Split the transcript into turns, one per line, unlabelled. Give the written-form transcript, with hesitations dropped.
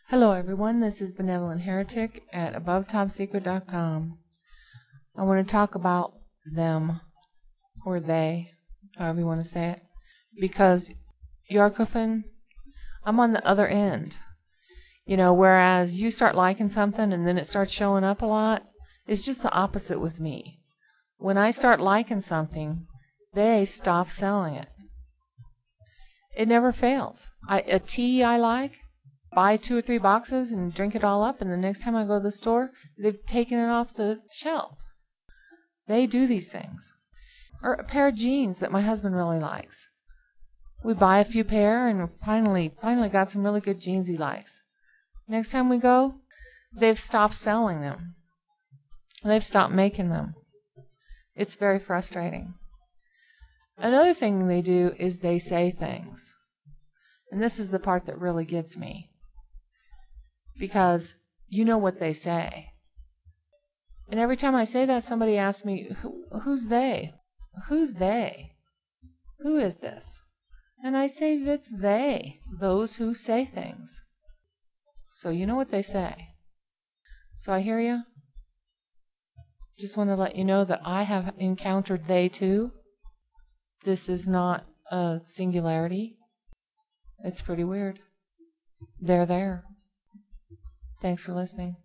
Hello everyone, this is Benevolent Heretic at AboveTopSecret.com. I want to talk about them, or they, however you want to say it, because Yarkofin, I'm on the other end. You know, whereas you start liking something and then it starts showing up a lot, it's just the opposite with me. When I start liking something, they stop selling it. It never fails. A tea I like, buy 2 or 3 boxes and drink it all up, and the next time I go to the store, they've taken it off the shelf. They do these things. Or a pair of jeans that my husband really likes. We buy a few pair and finally got some really good jeans he likes. Next time we go, they've stopped selling them. They've stopped making them. It's very frustrating. Another thing they do is they say things. And this is the part that really gets me. Because you know what they say. And every time I say that, somebody asks me, who's they? Who's they? Who is this? And I say, it's they, those who say things. So you know what they say. So I hear you. Just want to let you know that I have encountered they too. This is not a singularity. It's pretty weird. They're there. Thanks for listening.